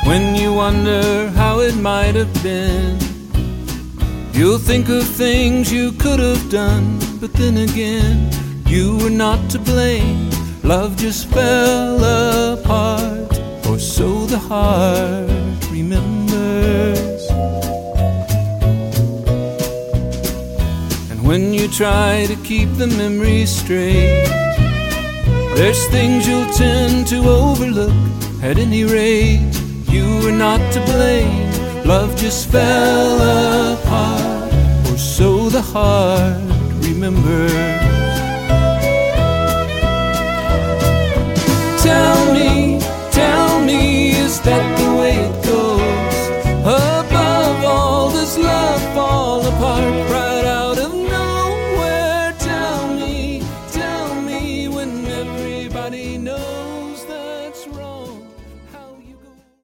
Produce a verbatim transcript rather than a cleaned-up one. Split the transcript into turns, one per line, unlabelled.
When you wonder how it might have been, you'll think of things you could have done, but then again, you were not to blame. Love just fell apart, or so the heart remembers. And when you try to keep the memories straight, there's things you'll tend to overlook. At any rate, you were not to blame. Love just fell apart, or so the heart remembers. Tell